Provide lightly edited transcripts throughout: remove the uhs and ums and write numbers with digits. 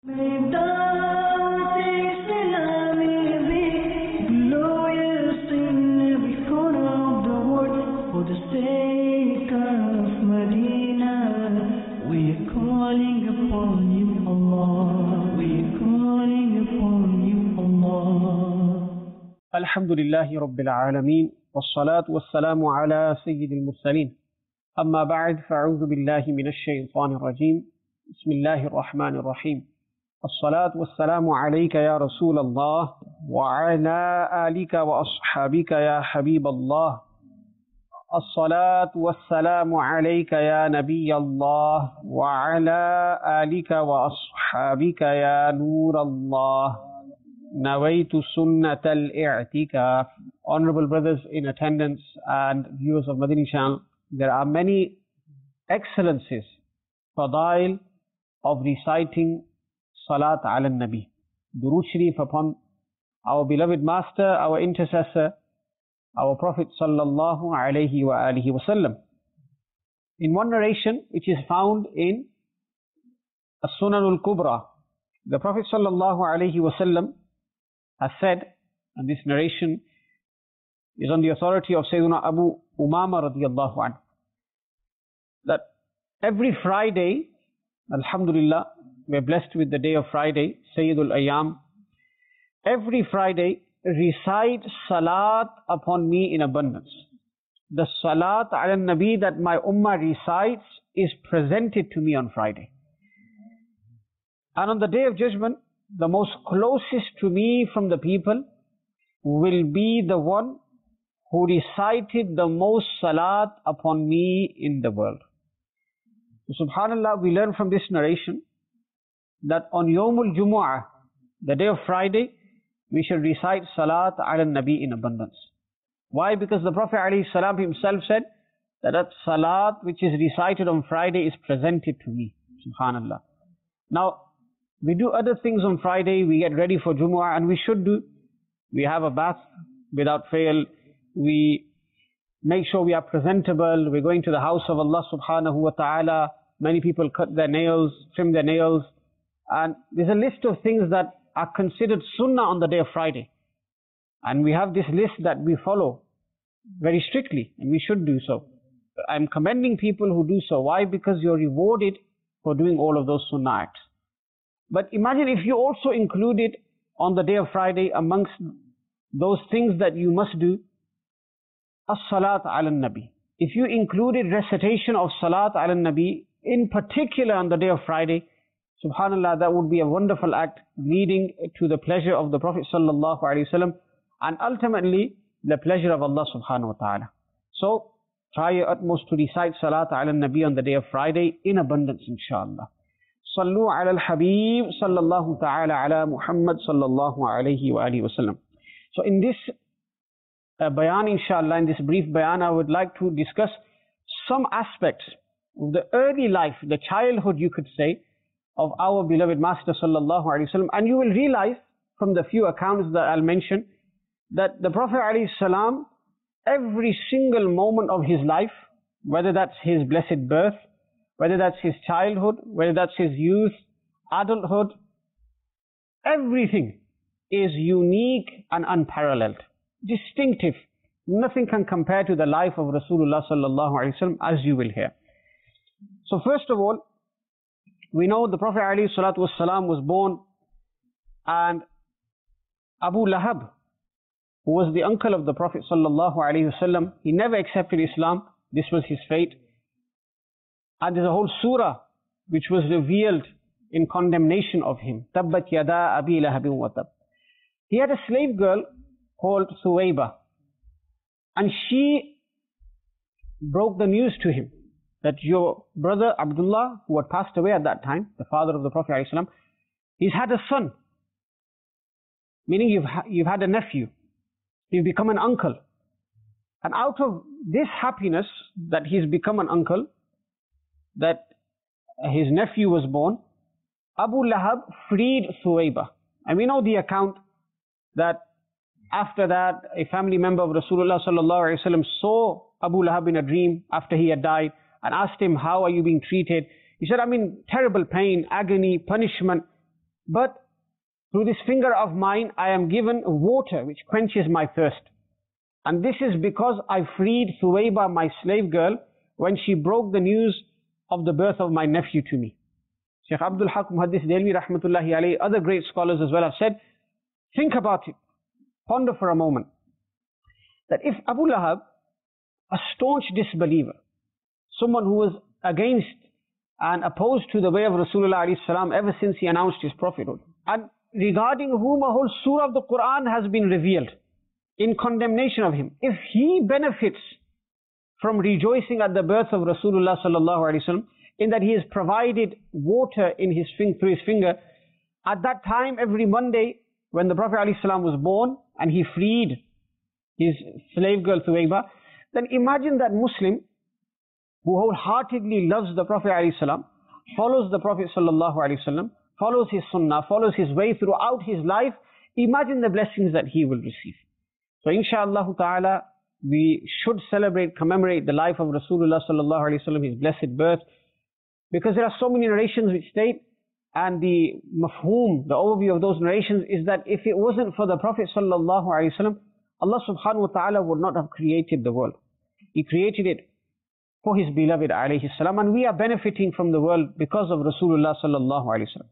الحمد لله رب العالمين والصلاة والسلام على سيد المرسلين أما بعد فأعوذ بالله من الشيطان الرجيم بسم الله الرحمن الرحيم الصلاة والسلام عليك يا رسول الله وعلى آلك وأصحابك يا حبيب الله الصلاة والسلام عليك يا نبي الله وعلى آلك وأصحابك يا نور الله نويت سنة الاعتكاف. Honorable brothers in attendance and viewers of Madani channel, there are many excellences, fadail of reciting Salat ala Nabi, Durood Sharif upon our beloved master, our intercessor, our Prophet sallallahu alayhi wa alihi wasallam. In one narration which is found in As-Sunan al-Kubra, the Prophet sallallahu alayhi wasallam has said, and this narration is on the authority of Sayyidina Abu Umama radiyallahu anhu, that every Friday, alhamdulillah, we are blessed with the day of Friday, Sayyidul Ayyam, every Friday recite Salat upon me in abundance. The Salat ala Nabi that my Ummah recites is presented to me on Friday. And on the Day of Judgment, the most closest to me from the people will be the one who recited the most Salat upon me in the world. So, subhanallah, we learn from this narration that on Yawmul Jumu'ah, the day of Friday, we should recite Salat ala Nabi in abundance. Why? Because the Prophet ﷺ himself said that Salat which is recited on Friday is presented to me. Subhanallah. Now, we do other things on Friday, we get ready for Jumu'ah, and we should do. We have a bath without fail. We make sure we are presentable. We're going to the house of Allah subhanahu wa ta'ala. Many people cut their nails, trim their nails. And there's a list of things that are considered sunnah on the day of Friday. And we have this list that we follow very strictly, and we should do so. I'm commending people who do so. Why? Because you're rewarded for doing all of those sunnah acts. But imagine if you also included on the day of Friday amongst those things that you must do, as-salat ala nabi. If you included recitation of salat ala nabi, in particular on the day of Friday, subhanallah, that would be a wonderful act leading to the pleasure of the Prophet sallallahu alaihi wasallam and ultimately the pleasure of Allah subhanahu wa ta'ala. So try your utmost to recite salat ala nabi on the day of Friday in abundance, inshallah. Sallu ala al-Habib sallallahu ta'ala ala Muhammad sallallahu alayhi wa alihi wa sallam. So in this bayan, inshallah, in this brief bayan, I would like to discuss some aspects of the early life, the childhood you could say, of our beloved Master sallallahu alayhi wa sallam. And you will realize from the few accounts that I'll mention, that the Prophet alayhi salam, every single moment of his life, whether that's his blessed birth, whether that's his childhood, whether that's his youth, adulthood, everything is unique and unparalleled, distinctive. Nothing can compare to the life of Rasulullah sallallahu alaihi wasallam, as you will hear. So first of all, we know the Prophet alayhi salatu wasalam was born, and Abu Lahab, who was the uncle of the Prophet sallallahu alaihi wasallam, he never accepted Islam. This was his fate. And there's a whole surah which was revealed in condemnation of him. Tabbat yada abi lahabin wa tab. He had a slave girl called Suwayba, and she broke the news to him that your brother Abdullah, who had passed away at that time, the father of the Prophet ﷺ, he's had a son, meaning you've had a nephew, you've become an uncle. And out of this happiness that he's become an uncle, that his nephew was born, Abu Lahab freed Suwayba. And we know the account that after that, a family member of Rasulullah sallallahu alaihi wasallam saw Abu Lahab in a dream after he had died and asked him, how are you being treated? He said, I'm in terrible pain, agony, punishment. but through this finger of mine I am given water which quenches my thirst. And this is because I freed Thuwayba, my slave girl, when she broke the news of the birth of my nephew to me. Shaykh Abdul Haq Muhaddis Delvi rahmatullahi alayhi, other great scholars as well have said, think about it, ponder for a moment, that if Abu Lahab, a staunch disbeliever, someone who was against and opposed to the way of Rasulullah alayhi salam ever since he announced his prophethood, and regarding whom a whole surah of the Quran has been revealed in condemnation of him, if he benefits from rejoicing at the birth of Rasulullah sallallahu alaihi wasallam, in that he has provided water in his through his finger, at that time every Monday when the Prophet alayhi salam was born and he freed his slave girl Thuwayba, then imagine that Muslim who wholeheartedly loves the Prophet alayhi salam, follows the Prophet sallallahu alaihi wasallam, follows his sunnah, follows his way throughout his life, imagine the blessings that he will receive. So inshaAllah ta'ala, we should celebrate, commemorate the life of Rasulullah sallallahu alaihi wasallam, his blessed birth, because there are so many narrations which state, and the mafhum, the overview of those narrations is that if it wasn't for the Prophet sallallahu alaihi wasallam, Allah subhanahu wa ta'ala would not have created the world. He created it for his beloved alayhi salam, and we are benefiting from the world because of Rasulullah sallallahu alaihi wasallam.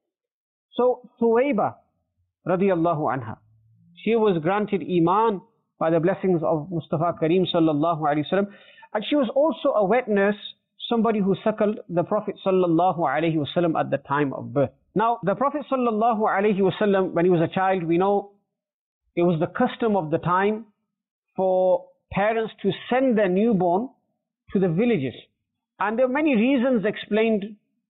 So Thuwayba radiyallahu anha, she was granted Iman by the blessings of Mustafa Kareem sallallahu alaihi wasallam, and she was also a wet nurse, somebody who suckled the Prophet sallallahu alaihi wasallam at the time of birth. Now the Prophet sallallahu alaihi wasallam, when he was a child, we know it was the custom of the time for parents to send their newborn to the villages, and there are many reasons explained,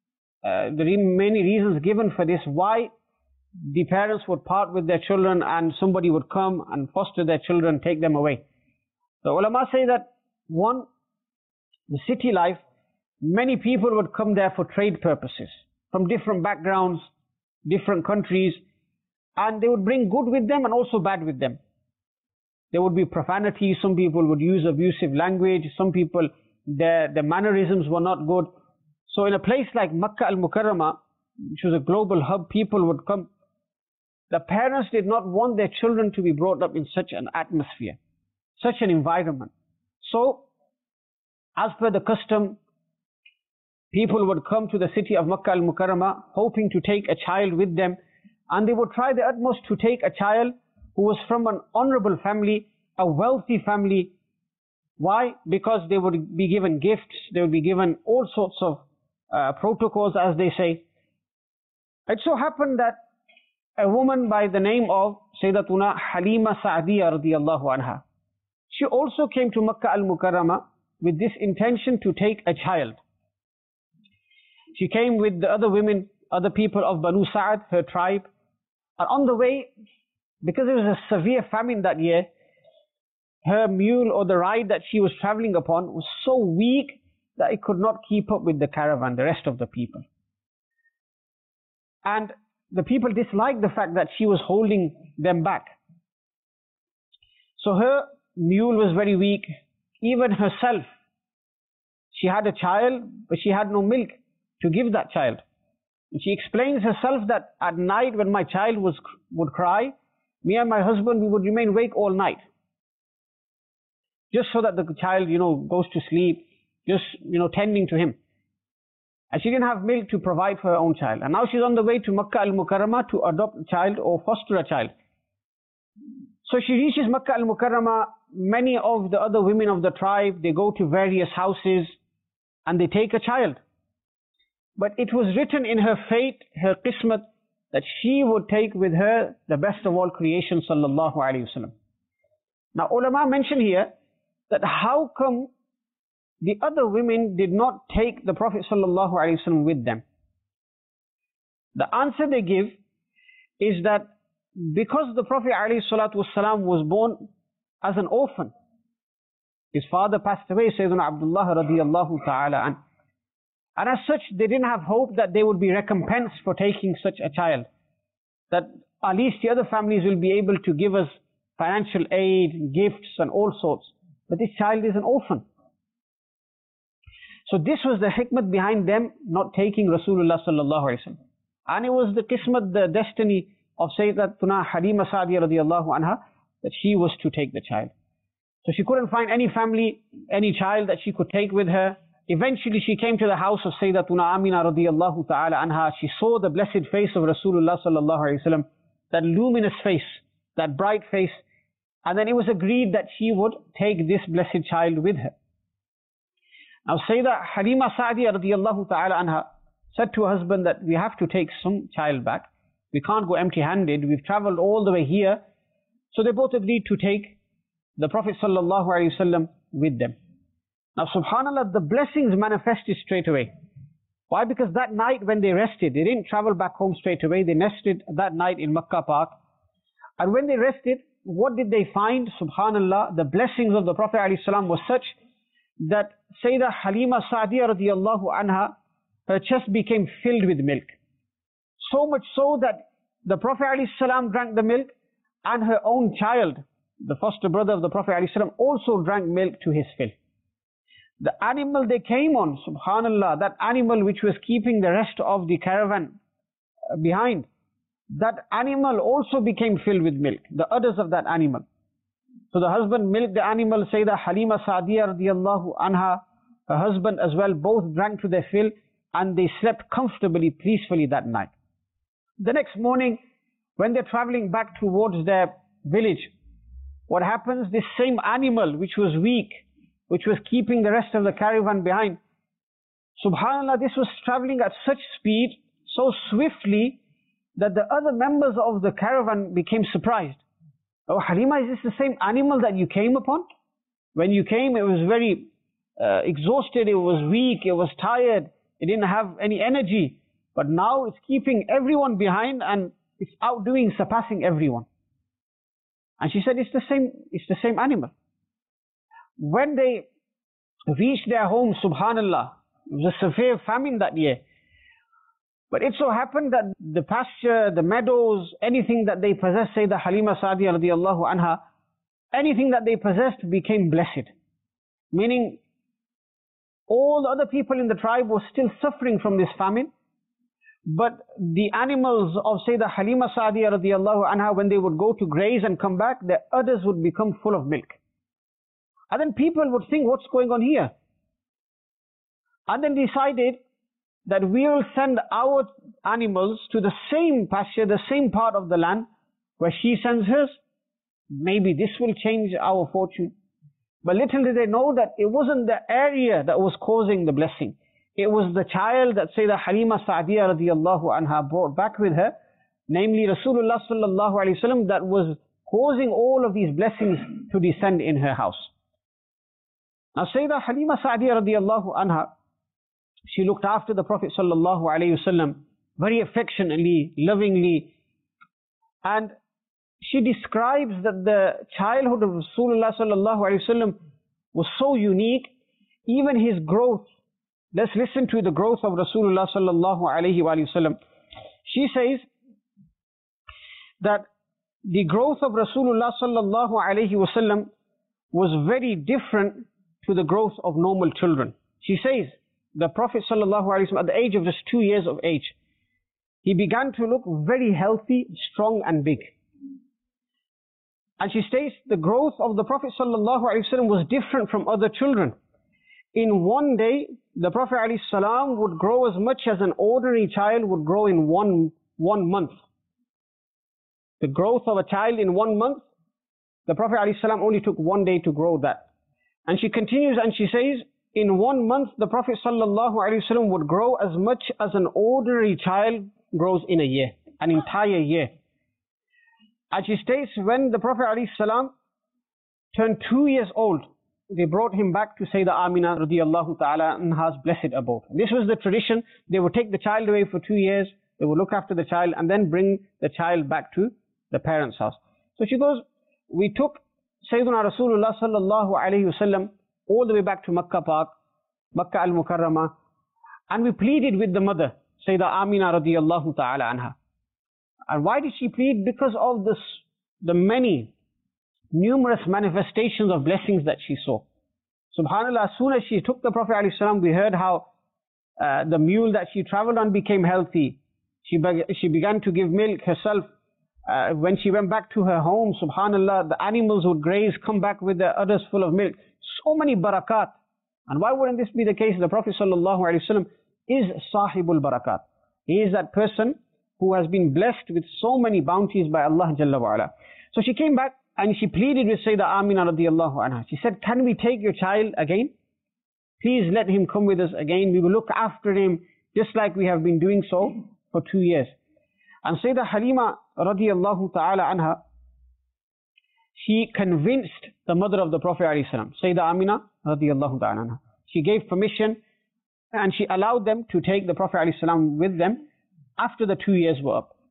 many reasons given for this, why the parents would part with their children and somebody would come and foster their children, take them away. The ulama say that one, the city life, many people would come there for trade purposes from different backgrounds, different countries, and they would bring good with them and also bad with them. There would be profanity, some people would use abusive language, some people, their mannerisms were not good. So in a place like Makkah al-Mukarramah, which was a global hub, people would come. The parents did not want their children to be brought up in such an atmosphere, such an environment. So, as per the custom, people would come to the city of Makkah al-Mukarramah hoping to take a child with them, and they would try their utmost to take a child who was from an honorable family, a wealthy family. Why? Because they would be given gifts, they would be given all sorts of protocols, as they say. It so happened that a woman by the name of Sayyidatuna Halima Sa'diyya radiyallahu anha, she also came to Makkah al-Mukarramah with this intention to take a child. She came with the other women, other people of Banu Sa'ad, her tribe, and on the way, because it was a severe famine that year, her mule or the ride that she was traveling upon was so weak that it could not keep up with the caravan, the rest of the people. And the people disliked the fact that she was holding them back. So her mule was very weak. Even herself, she had a child, but she had no milk to give that child. And she explains herself that at night when my child would cry, me and my husband, we would remain awake all night, just so that the child, goes to sleep, just, tending to him. And she didn't have milk to provide for her own child. And now she's on the way to Makkah al-Mukarramah to adopt a child or foster a child. So she reaches Makkah al-Mukarramah. Many of the other women of the tribe, they go to various houses and they take a child. But it was written in her fate, her qismat, that she would take with her the best of all creation, sallallahu alayhi wasallam. Now ulama mention here that how come the other women did not take the Prophet sallallahu alaihi wasallam with them. The answer they give is that because the Prophet alayhi salatu wasallam was born as an orphan, his father passed away, Sayyidina Abdullah radiyallahu ta'ala an. And as such, they didn't have hope that they would be recompensed for taking such a child, that at least the other families will be able to give us financial aid, gifts and all sorts. But this child is an orphan. So this was the hikmah behind them not taking Rasulullah sallallahu alaihi wasallam. And it was the qismat, the destiny of Sayyidatuna Halima Sa'diya radiallahu anha, that she was to take the child. So she couldn't find any family, any child that she could take with her. Eventually she came to the house of Sayyidatuna Amina radiallahu ta'ala anha. She saw the blessed face of Rasulullah sallallahu alayhi wa sallam, that luminous face, that bright face. And then it was agreed that she would take this blessed child with her. Now Sayyidah Halima Sa'diya radiallahu ta'ala anha said to her husband that we have to take some child back. We can't go empty-handed. We've traveled all the way here. So they both agreed to take the Prophet sallallahu alaihi wasallam with them. Now subhanallah, the blessings manifested straight away. Why? Because that night when they rested, they didn't travel back home straight away. They rested that night in Makkah Park. And when they rested, what did they find? Subhanallah, the blessings of the Prophet alayhi salam was such that Sayyidah Halima Sa'diya radiallahu anha, her chest became filled with milk. So much so that the Prophet ﷺ drank the milk, and her own child, the foster brother of the Prophet ﷺ, also drank milk to his fill. The animal they came on, subhanallah, that animal which was keeping the rest of the caravan behind, that animal also became filled with milk, the udders of that animal. So the husband milked the animal, Sayyidah Halima Sa'diya radiallahu anha, her husband as well, both drank to their fill, and they slept comfortably, peacefully that night. The next morning, when they're traveling back towards their village, what happens? This same animal which was weak, which was keeping the rest of the caravan behind, subhanallah, this was traveling at such speed, so swiftly, that the other members of the caravan became surprised. Oh Halima, is this the same animal that you came upon? When you came, it was very exhausted, it was weak, it was tired, it didn't have any energy. But now it's keeping everyone behind and it's outdoing, surpassing everyone. And she said, it's the same animal. When they reached their home, subhanallah, it was a severe famine that year. But it so happened that the pasture, the meadows, anything that they possessed, say the Halima Sa'diya radiallahu anha, anything that they possessed became blessed. Meaning, all the other people in the tribe were still suffering from this famine. But the animals of Sayyidah Halima Sa'diya radiallahu anha, when they would go to graze and come back, their udders would become full of milk. And then people would think, what's going on here? And then decided that we will send our animals to the same pasture, the same part of the land where she sends hers. Maybe this will change our fortune. But little did they know that it wasn't the area that was causing the blessing. It was the child that Sayyidah Halima Sa'diya radiallahu anha brought back with her, namely Rasulullah sallallahu alayhi wa sallam, that was causing all of these blessings to descend in her house. Now Sayyidah Halima Sa'diya radiallahu anha, she looked after the Prophet sallallahu alayhi wa sallam very affectionately, lovingly, and she describes that the childhood of Rasulullah sallallahu alayhi wa sallam was so unique, even his growth. Let's listen to the growth of Rasulullah sallallahu alayhi wa sallam. She says that the growth of Rasulullah sallallahu alayhi wa sallam was very different to the growth of normal children. She says, the Prophet sallallahu alayhi wa sallam, at the age of just 2 years of age, he began to look very healthy, strong and big. And she states, the growth of the Prophet sallallahu alayhi wa sallam was different from other children. In one day, the Prophet ﷺ would grow as much as an ordinary child would grow in one month. The growth of a child in 1 month, the Prophet ﷺ only took 1 day to grow that. And she continues and she says, in 1 month, the Prophet ﷺ would grow as much as an ordinary child grows in a year, an entire year. And she states, when the Prophet ﷺ turned 2 years old, they brought him back to Sayyidah Amina radiallahu ta'ala anha's blessed abode. This was the tradition. They would take the child away for 2 years, they would look after the child and then bring the child back to the parents' house. So she goes, we took Sayyiduna Rasulullah sallallahu alayhi wasallam all the way back to Makkah Park, Makkah al-Mukarramah, and we pleaded with the mother, Sayyidah Amina radiallahu ta'ala anha. And why did she plead? Because of this, the many numerous manifestations of blessings that she saw. Subhanallah, as soon as she took the Prophet ﷺ, we heard how the mule that she traveled on became healthy. She began to give milk herself. When she went back to her home, subhanallah, the animals would graze, come back with their udders full of milk. So many barakat. And why wouldn't this be the case? The Prophet ﷺ is sahibul barakat. He is that person who has been blessed with so many bounties by Allah Jalla wa Ala. So she came back and she pleaded with Sayyidah Amina radiallahu anha. She said, can we take your child again? Please let him come with us again. We will look after him just like we have been doing so for 2 years. And Sayyidah Halima radiallahu ta'ala anha, she convinced the mother of the Prophet ﷺ, Sayyidah Amina radiallahu ta'ala anha. She gave permission and she allowed them to take the Prophet ﷺ with them after the 2 years were up.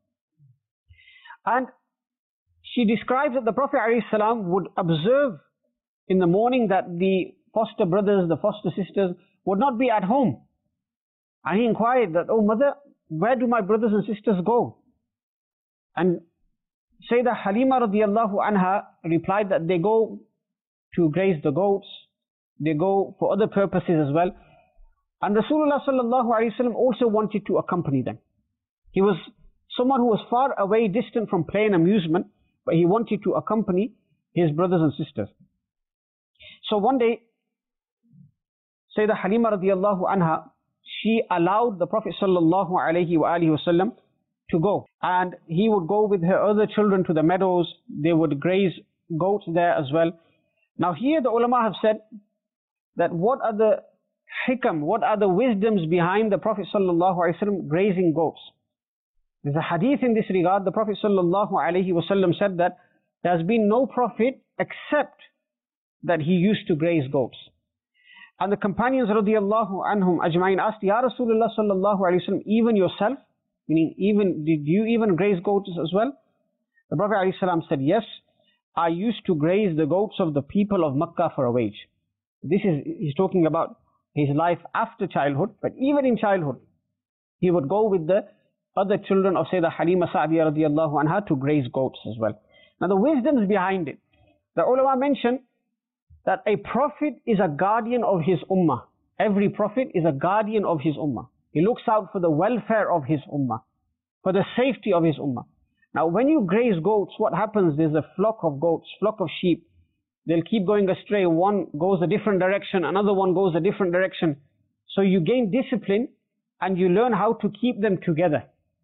And she describes that the Prophet ﷺ would observe in the morning that the foster brothers, the foster sisters would not be at home. And he inquired that, oh mother, where do my brothers and sisters go? And Sayyidah Halima radiallahu anha replied that they go to graze the goats, they go for other purposes as well. And Rasulullah sallallahu alayhi wa sallam also wanted to accompany them. He was someone who was far away, distant from play and amusement, but he wanted to accompany his brothers and sisters. So one day, Sayyidah Halima radiallahu anha, she allowed the Prophet sallallahu alayhi wa sallam to go. And he would go with her other children to the meadows. They would graze goats there as well. Now here the ulama have said that what are the hikam, what are the wisdoms behind the Prophet sallallahu alayhi wa sallam grazing goats? There's a hadith in this regard. The Prophet sallallahu alayhi wa sallam said that there has been no prophet except that he used to graze goats. And the companions radiallahu anhum ajma'in asked, Ya Rasulullah sallallahu alayhi wa sallam, even yourself? Meaning, did you even graze goats as well? The Prophet alayhi salam said, yes, I used to graze the goats of the people of Makkah for a wage. He's talking about his life after childhood, but even in childhood, he would go with the other children of Sayyidah Halima Sa'diyah radiallahu anha to graze goats as well. Now the wisdoms behind it, the ulama mention that a prophet is a guardian of his ummah. Every prophet is a guardian of his ummah. He looks out for the welfare of his ummah, for the safety of his ummah. Now when you graze goats, what happens? There's a flock of goats, flock of sheep. They'll keep going astray. One goes a different direction, another one goes a different direction. So you gain discipline and you learn how to keep them together.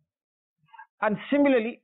And similarly,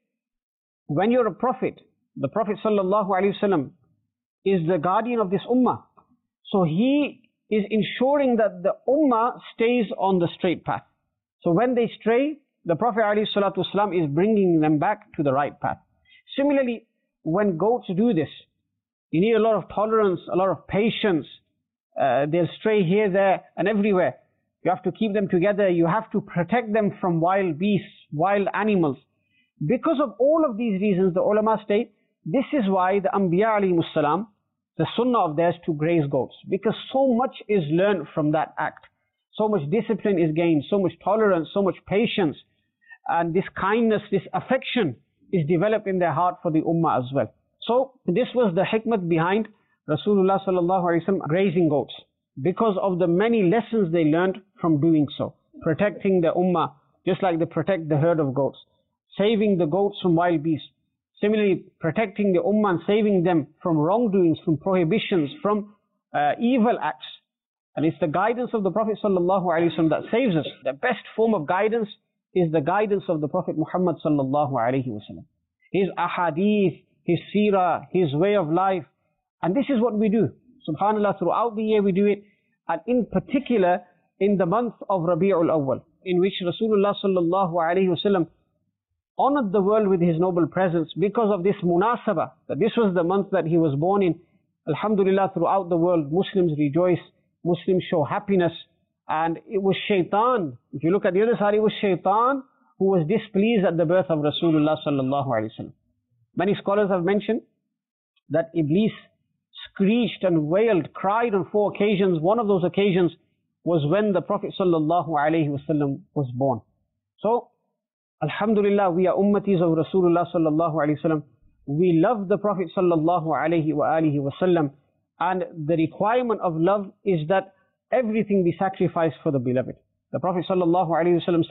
when you're a prophet, the Prophet sallallahu alaihi wasallam is the guardian of this ummah. So he is ensuring that the ummah stays on the straight path. So when they stray, the Prophet ﷺ is bringing them back to the right path. Similarly, when goats do this, you need a lot of tolerance, a lot of patience. They'll stray here, there and everywhere. You have to keep them together. You have to protect them from wild beasts, wild animals. Because of all of these reasons, the ulama state, this is why the Anbiya alayhimus salam, the sunnah of theirs to graze goats, because so much is learned from that act. So much discipline is gained, so much tolerance, so much patience, and this kindness, this affection is developed in their heart for the ummah as well. So this was the hikmah behind Rasulullah sallallahu alaihi wasallam grazing goats, because of the many lessons they learned from doing so. Protecting the ummah, just like they protect the herd of goats. Saving the goats from wild beasts. Similarly, protecting the ummah and saving them from wrongdoings, from prohibitions, from evil acts. And it's the guidance of the Prophet sallallahu alaihi wasallam that saves us. The best form of guidance is the guidance of the Prophet Muhammad sallallahu alaihi wasallam. His ahadith, his seerah, his way of life. And this is what we do. Subhanallah, throughout the year we do it. And in particular, in the month of Rabi'ul Awwal, in which Rasulullah sallallahu alaihi wasallam honored the world with his noble presence because of this munasabah, that this was the month that he was born in. Alhamdulillah, throughout the world, Muslims rejoice, Muslims show happiness. And it was shaitan, if you look at the other side, it was shaitan who was displeased at the birth of Rasulullah sallallahu alaihi wasallam. Many scholars have mentioned that Iblis screeched and wailed, cried on 4 occasions. One of those occasions was when the Prophet sallallahu alaihi wasallam was born. So, Alhamdulillah, we are ummatis of Rasulullah sallallahu alaihi wasallam. We love the Prophet sallallahu alaihi wasallam, and the requirement of love is that everything be sacrificed for the beloved. The Prophet sallallahu alaihi wasallam said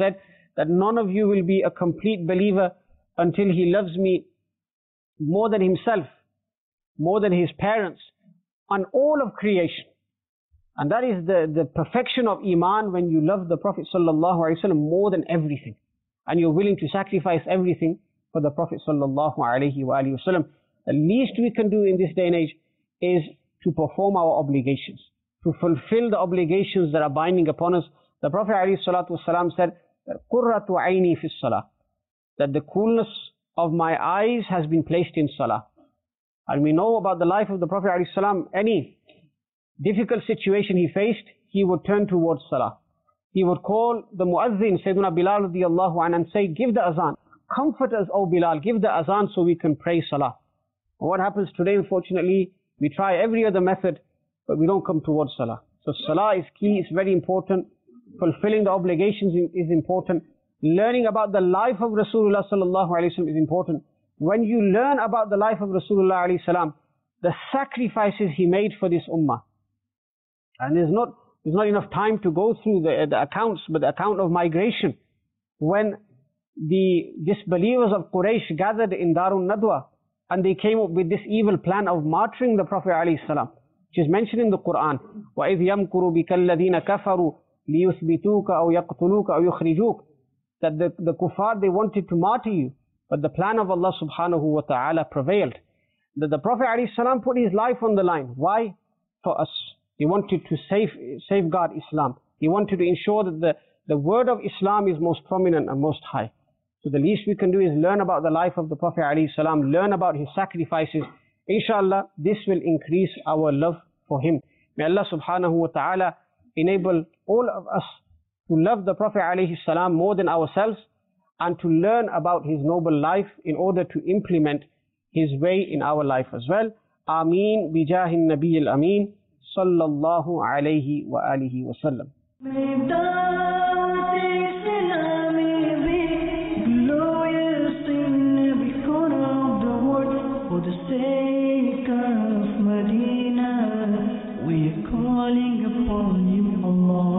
that none of you will be a complete believer until he loves me more than himself, more than his parents, and all of creation. And that is the perfection of Iman, when you love the Prophet ﷺ more than everything. And you're willing to sacrifice everything for the Prophet ﷺ. The least we can do in this day and age is to perform our obligations, to fulfill the obligations that are binding upon us. The Prophet ﷺ said, قُرَّةُ عَيْنِي فِي الصَّلَاةِ, that the coolness of my eyes has been placed in salah. And we know about the life of the Prophet ﷺ, any difficult situation he faced, he would turn towards salah. He would call the muazzin, Sayyidina Bilal radiallahu anhu, and say, give the azan. Comfort us, O Bilal, give the azan so we can pray salah. And what happens today, unfortunately, we try every other method, but we don't come towards salah. So salah is key, it's very important. Fulfilling the obligations is important. Learning about the life of Rasulullah sallallahu alayhi wa sallam is important. When you learn about the life of Rasulullah alayhi salam, the sacrifices he made for this ummah, and there's not enough time to go through the accounts, but the account of migration, when the disbelievers of Quraysh gathered in Darun Nadwa, and they came up with this evil plan of martyring the Prophet alayhi salam, which is mentioned in the Quran. وَإِذْ يَمْكُرُ بِكَ الَّذِينَ كَفَرُوا لِيُثْبِتُوكَ أَوْ يَقْتُلُوكَ أَوْ يُخْرِجُوكَ, that the kuffar, they wanted to martyr you, but the plan of Allah subhanahu wa ta'ala prevailed. That the Prophet alayhi salam put his life on the line. Why? For us. He wanted to safeguard Islam. He wanted to ensure that the word of Islam is most prominent and most high. So the least we can do is learn about the life of the Prophet ﷺ, learn about his sacrifices. Inshallah, this will increase our love for him. May Allah subhanahu wa ta'ala enable all of us to love the Prophet ﷺ more than ourselves, and to learn about his noble life in order to implement his way in our life as well. Ameen bijahin nabiyil ameen. Sallallahu alayhi wa alihi wa sallam. For the sake of Medina, we are calling upon you, Allah.